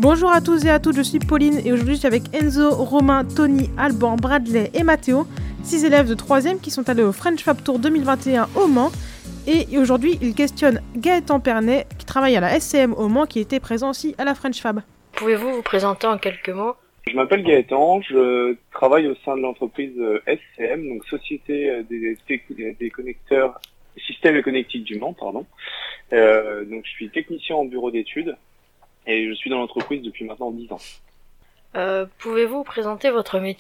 Bonjour à tous et à toutes, je suis Pauline et aujourd'hui je suis avec Enzo, Romain, Tony, Alban, Bradley et Mathéo, 6 élèves de 3e qui sont allés au French Fab Tour 2021 au Mans. Et aujourd'hui, ils questionnent Gaëtan Pernet qui travaille à la SCM au Mans qui était présent aussi à la French Fab. Pouvez-vous vous présenter en quelques mots ? Je m'appelle Gaëtan, je travaille au sein de l'entreprise SCM, donc Société des connecteurs, systèmes et connectiques du Mans, pardon. Donc je suis technicien en bureau d'études et je suis dans l'entreprise depuis maintenant 10 ans. Pouvez-vous présenter votre métier ?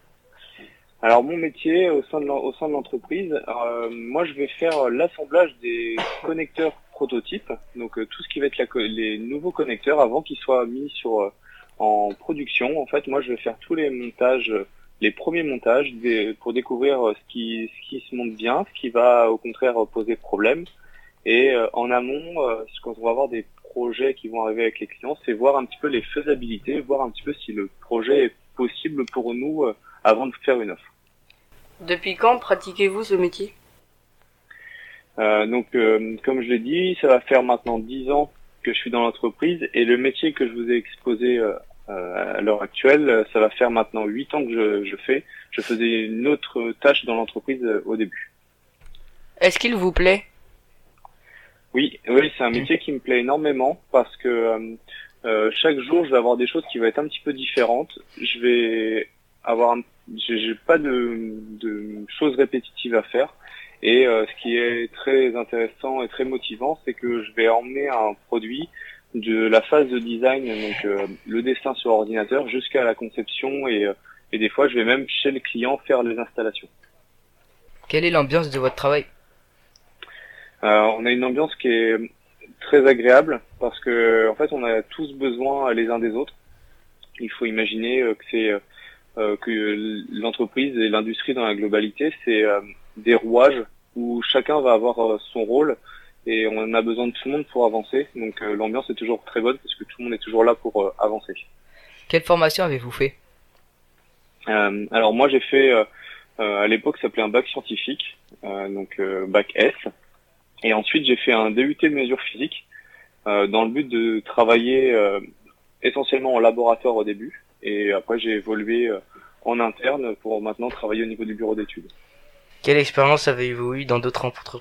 Alors mon métier au sein de l'entreprise, moi je vais faire l'assemblage des connecteurs prototypes, donc tout ce qui va être les nouveaux connecteurs avant qu'ils soient mis en production. En fait, moi je vais faire tous les montages, les premiers montages pour découvrir ce qui se monte bien, ce qui va au contraire poser problème. Et en amont, quand on va avoir des projets qui vont arriver avec les clients, c'est voir un petit peu les faisabilités, voir un petit peu si le projet est possible pour nous avant de faire une offre. Depuis quand pratiquez-vous ce métier ? Donc, comme je l'ai dit, ça va faire maintenant 10 ans que je suis dans l'entreprise et le métier que je vous ai exposé à l'heure actuelle, ça va faire maintenant 8 ans que je fais. Je faisais une autre tâche dans l'entreprise au début. Est-ce qu'il vous plaît ? Oui, c'est un métier qui me plaît énormément parce que chaque jour, je vais avoir des choses qui vont être un petit peu différentes. Je vais avoir j'ai pas de choses répétitives à faire. Et ce qui est très intéressant et très motivant, c'est que je vais emmener un produit de la phase de design, donc le dessin sur ordinateur, jusqu'à la conception et des fois, je vais même chez le client faire les installations. Quelle est l'ambiance de votre travail ? On a une ambiance qui est très agréable parce que en fait, on a tous besoin les uns des autres. Il faut imaginer que l'entreprise et l'industrie dans la globalité, c'est des rouages où chacun va avoir son rôle et on a besoin de tout le monde pour avancer. Donc l'ambiance est toujours très bonne parce que tout le monde est toujours là pour avancer. Quelle formation avez-vous fait ? Alors moi j'ai fait à l'époque ça s'appelait un bac scientifique, donc bac S. Et ensuite j'ai fait un DUT de mesure physique dans le but de travailler essentiellement en laboratoire au début. Et après, j'ai évolué en interne pour maintenant travailler au niveau du bureau d'études. Quelle expérience avez-vous eu dans d'autres entreprises ?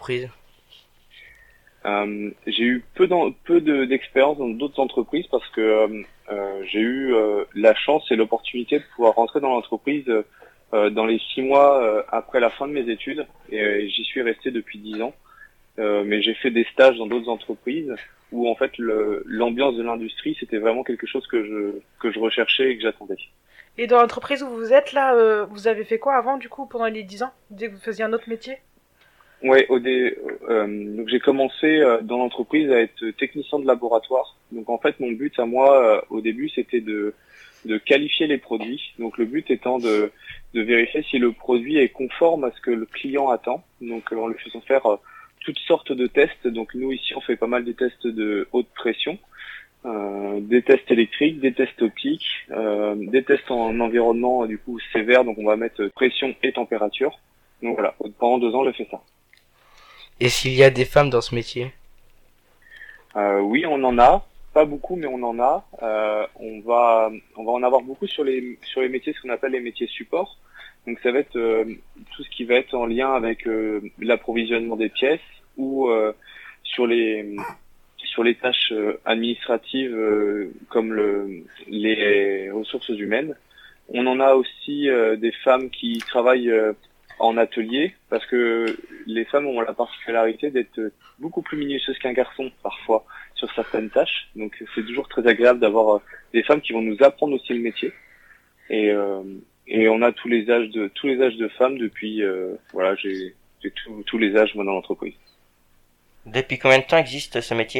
J'ai eu peu d'expérience dans d'autres entreprises parce que j'ai eu la chance et l'opportunité de pouvoir rentrer dans l'entreprise dans les 6 mois après la fin de mes études. Et j'y suis resté depuis 10 ans. Mais j'ai fait des stages dans d'autres entreprises où en fait l'ambiance de l'industrie c'était vraiment quelque chose que je recherchais et que j'attendais. Et dans l'entreprise où vous êtes là, vous avez fait quoi avant du coup pendant les 10 ans ? Vous disiez que vous faisiez un autre métier ? Ouais, donc j'ai commencé dans l'entreprise à être technicien de laboratoire. Donc en fait mon but à moi au début c'était de qualifier les produits. Donc le but étant de vérifier si le produit est conforme à ce que le client attend. Donc en lui faisant faire toutes sortes de tests. Donc nous ici on fait pas mal des tests de haute pression, des tests électriques, des tests optiques, des tests en environnement du coup sévère. Donc on va mettre pression et température. Donc voilà, pendant 2 ans j'ai fait ça. Et s'il y a des femmes dans ce métier ? Oui, on en a, pas beaucoup mais on en a. On va en avoir beaucoup sur les métiers, ce qu'on appelle les métiers support. Donc ça va être tout ce qui va être en lien avec l'approvisionnement des pièces ou sur les tâches administratives comme les ressources humaines. On en a aussi des femmes qui travaillent en atelier parce que les femmes ont la particularité d'être beaucoup plus minutieuses qu'un garçon parfois sur certaines tâches. Donc c'est toujours très agréable d'avoir des femmes qui vont nous apprendre aussi le métier. Et on a tous les âges de femmes depuis voilà, j'ai tous les âges moi dans l'entreprise. Depuis combien de temps existe ce métier ?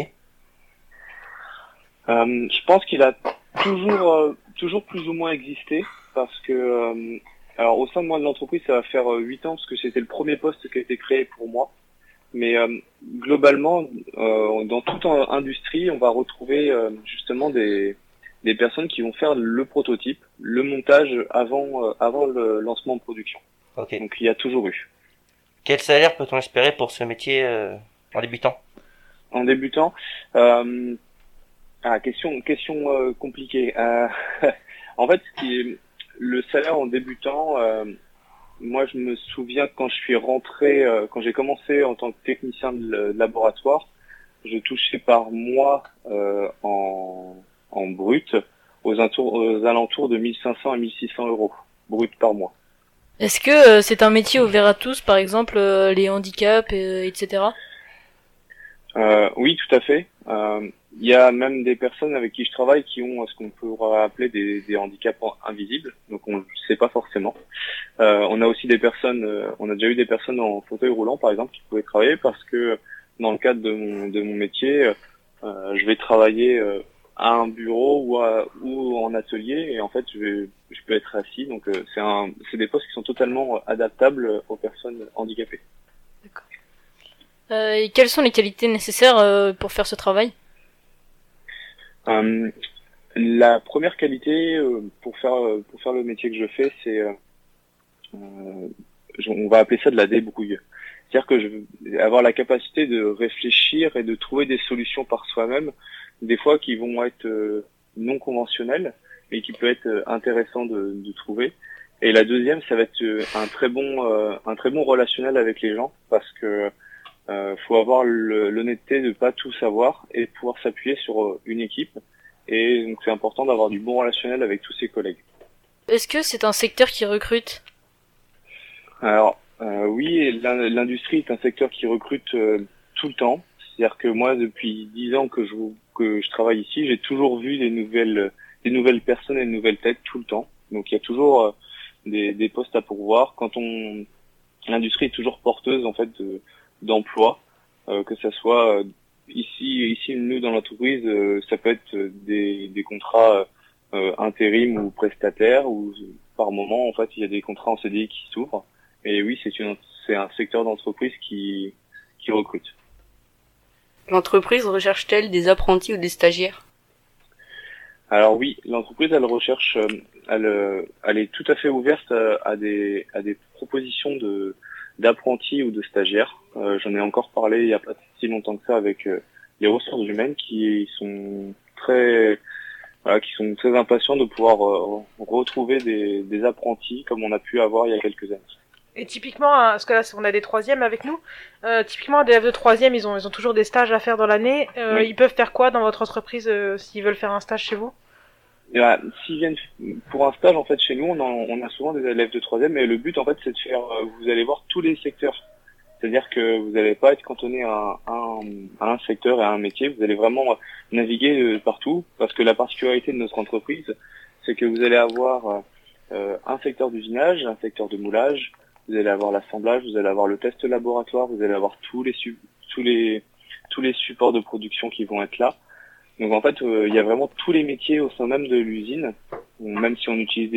Je pense qu'il a toujours plus ou moins existé parce que alors au sein de moi de l'entreprise ça va faire 8 ans parce que c'était le premier poste qui a été créé pour moi. Mais globalement dans toute industrie on va retrouver justement des personnes qui vont faire le prototype, le montage avant le lancement en production. Ok. Donc il y a toujours eu. Quel salaire peut-on espérer pour ce métier en débutant ? En débutant, Question compliquée. En fait, le salaire en débutant, moi je me souviens quand je suis rentré, quand j'ai commencé en tant que technicien de laboratoire, je touchais par mois en brut aux alentours de 1500 à 1600 euros brut par mois. Est-ce que c'est un métier ouvert à tous, par exemple les handicaps, etc. Oui, tout à fait. Il y a même des personnes avec qui je travaille qui ont ce qu'on pourrait appeler des handicaps invisibles, donc on ne sait pas forcément. On a aussi des personnes, on a déjà eu des personnes en fauteuil roulant par exemple qui pouvaient travailler parce que dans le cadre de mon métier, je vais travailler à un bureau ou en atelier et en fait je peux être assis, donc c'est des postes qui sont totalement adaptables aux personnes handicapées. D'accord. Et quelles sont les qualités nécessaires pour faire ce travail? La première qualité pour faire le métier que je fais, c'est on va appeler ça de la débrouille. C'est-à-dire que je veux avoir la capacité de réfléchir et de trouver des solutions par soi-même, des fois qui vont être non conventionnelles, mais qui peut être intéressant de trouver. Et la deuxième, ça va être un très bon relationnel avec les gens, parce que faut avoir l'honnêteté de pas tout savoir et de pouvoir s'appuyer sur une équipe. Et donc c'est important d'avoir du bon relationnel avec tous ses collègues. Est-ce que c'est un secteur qui recrute? Alors oui, l'industrie est un secteur qui recrute tout le temps. C'est-à-dire que moi, depuis 10 ans que je travaille ici, j'ai toujours vu des nouvelles personnes et de nouvelles têtes tout le temps. Donc il y a toujours des postes à pourvoir. L'industrie est toujours porteuse en fait d'emploi, que ça soit ici nous dans l'entreprise, ça peut être des contrats intérim ou prestataires, ou par moment en fait il y a des contrats en CDI qui s'ouvrent. Et oui, c'est un secteur d'entreprise qui recrute. L'entreprise recherche-t-elle des apprentis ou des stagiaires? Alors oui, l'entreprise elle recherche, elle est tout à fait ouverte à des propositions d'apprentis ou de stagiaires. J'en ai encore parlé il y a pas si longtemps que ça avec les ressources humaines qui sont très impatients de pouvoir retrouver des apprentis comme on a pu avoir il y a quelques années. Et typiquement, parce que là, on a des troisièmes avec nous, typiquement, des élèves de troisième, ils ont toujours des stages à faire dans l'année. Oui. Ils peuvent faire quoi dans votre entreprise s'ils veulent faire un stage chez vous? S'ils viennent pour un stage, en fait, chez nous, on a souvent des élèves de troisième, mais le but, en fait, c'est de faire, vous allez voir tous les secteurs. C'est-à-dire que vous n'allez pas être cantonné à un secteur et à un métier, vous allez vraiment naviguer partout, parce que la particularité de notre entreprise, c'est que vous allez avoir un secteur d'usinage, un secteur de moulage, vous allez avoir l'assemblage, vous allez avoir le test laboratoire, vous allez avoir tous les supports de production qui vont être là. Donc en fait, il y a vraiment tous les métiers au sein même de l'usine. Même si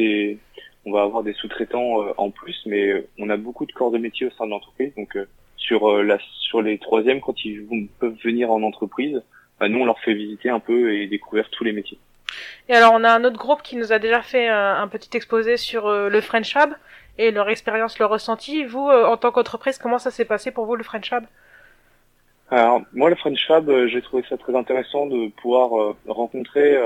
on va avoir des sous-traitants en plus, mais on a beaucoup de corps de métier au sein de l'entreprise. Donc sur les troisièmes, quand peuvent venir en entreprise, nous on leur fait visiter un peu et découvrir tous les métiers. Et alors, on a un autre groupe qui nous a déjà fait un petit exposé sur le French Fab et leur expérience, leur ressenti. Vous, en tant qu'entreprise, comment ça s'est passé pour vous, le French Fab? Alors, moi, le French Fab, j'ai trouvé ça très intéressant de pouvoir rencontrer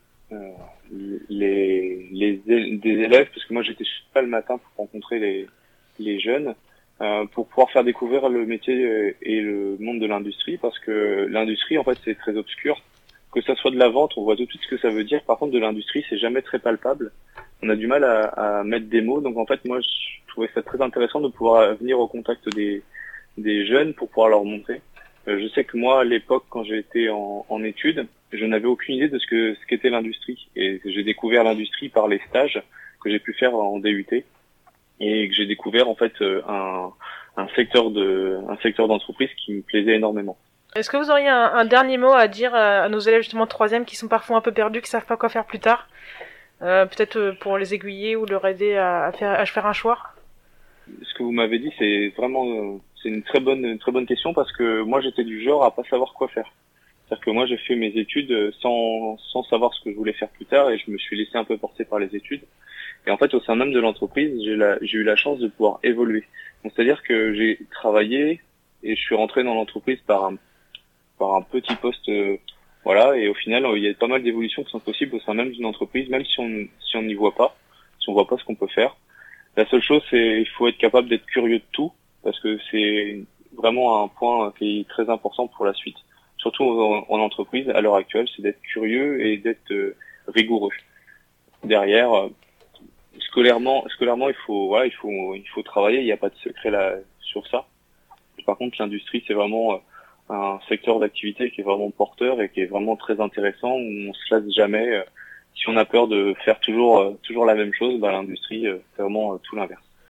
des élèves, parce que moi, j'étais pas le matin pour rencontrer les jeunes, pour pouvoir faire découvrir le métier et le monde de l'industrie, parce que l'industrie, en fait, c'est très obscur. Que ça soit de la vente, on voit tout de suite ce que ça veut dire. Par contre, de l'industrie, c'est jamais très palpable. On a du mal à mettre des mots. Donc, en fait, moi, je trouvais ça très intéressant de pouvoir venir au contact des jeunes pour pouvoir leur montrer. Je sais que moi, à l'époque, quand j'étais en études, je n'avais aucune idée de ce qu'était l'industrie. Et j'ai découvert l'industrie par les stages que j'ai pu faire en DUT. Et que j'ai découvert, en fait, un secteur d'entreprise qui me plaisait énormément. Est-ce que vous auriez un dernier mot à dire à nos élèves justement de troisième qui sont parfois un peu perdus, qui savent pas quoi faire plus tard, peut-être pour les aiguiller ou leur aider à faire un choix? Ce que vous m'avez dit, c'est vraiment c'est une très bonne question, parce que moi j'étais du genre à pas savoir quoi faire. C'est-à-dire que moi j'ai fait mes études sans savoir ce que je voulais faire plus tard, et je me suis laissé un peu porter par les études. Et en fait, au sein même de l'entreprise, j'ai eu la chance de pouvoir évoluer. Donc c'est-à-dire que j'ai travaillé et je suis rentré dans l'entreprise par un petit poste Voilà, et au final, il y a pas mal d'évolutions qui sont possibles au sein même d'une entreprise, même si on n'y voit pas, si on voit pas ce qu'on peut faire. La seule chose, c'est il faut être capable d'être curieux de tout, parce que c'est vraiment un point qui est très important pour la suite. Surtout en entreprise, à l'heure actuelle, c'est d'être curieux et d'être rigoureux. Derrière, scolairement, il faut travailler. Il n'y a pas de secret là sur ça. Par contre, l'industrie, c'est vraiment un secteur d'activité qui est vraiment porteur et qui est vraiment très intéressant, où on se lasse jamais. Si on a peur de faire toujours la même chose, l'industrie, c'est vraiment tout l'inverse.